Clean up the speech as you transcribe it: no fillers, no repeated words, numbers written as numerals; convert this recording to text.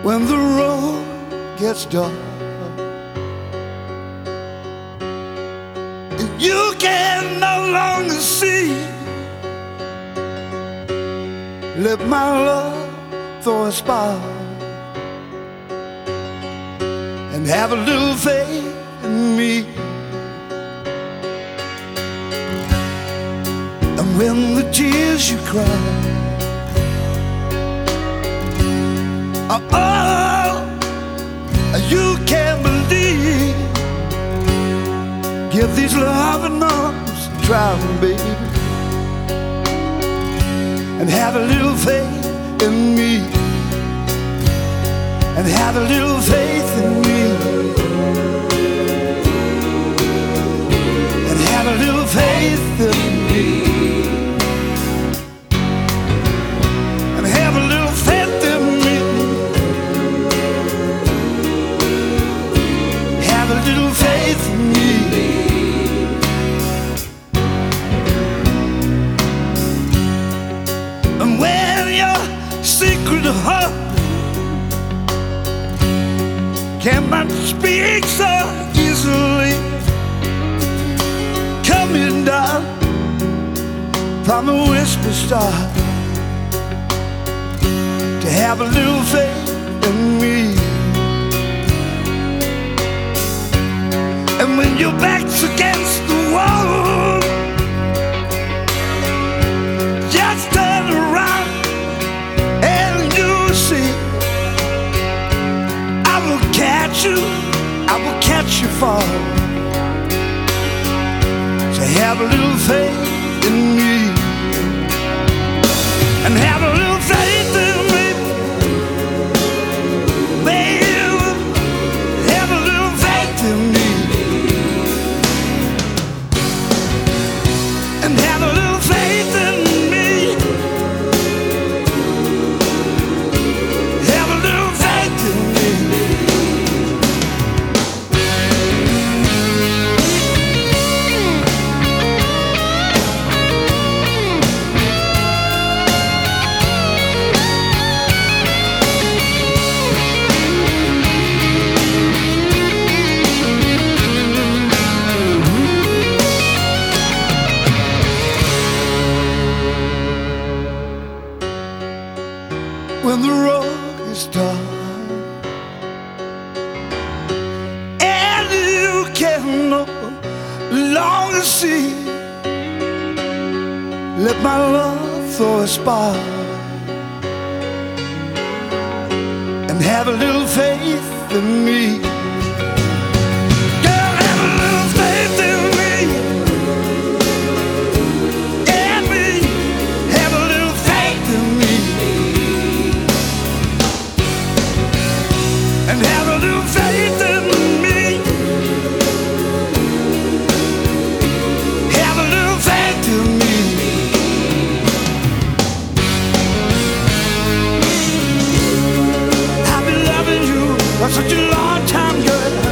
when the road gets dark and you can no longer see, let my love throw a spark and have a little faith in me. And when the tears you cry are all you can believe, give these loving arms a try, baby, and have a little faith in me, and have a little faith in me, and have a little faith in me, and have a little faith in me, have a little faith in me. And when your secret heart cannot speak so easily, coming down from the whisper star, to have a little faith in me. And when your back's against the wall, just turn around and you'll see I will catch you fall. So have a little faith in me, and have a little faith in me, baby, have a little faith in me, and have a little faith in me, have a little faith in me. When the road is dark and you can no longer see, let my love throw a spark and have a little faith in me. Girl, have a little faith in me, and me, have a little faith in me, and have a little faith in me, have a little faith in me. I've been loving you for such a long time, girl.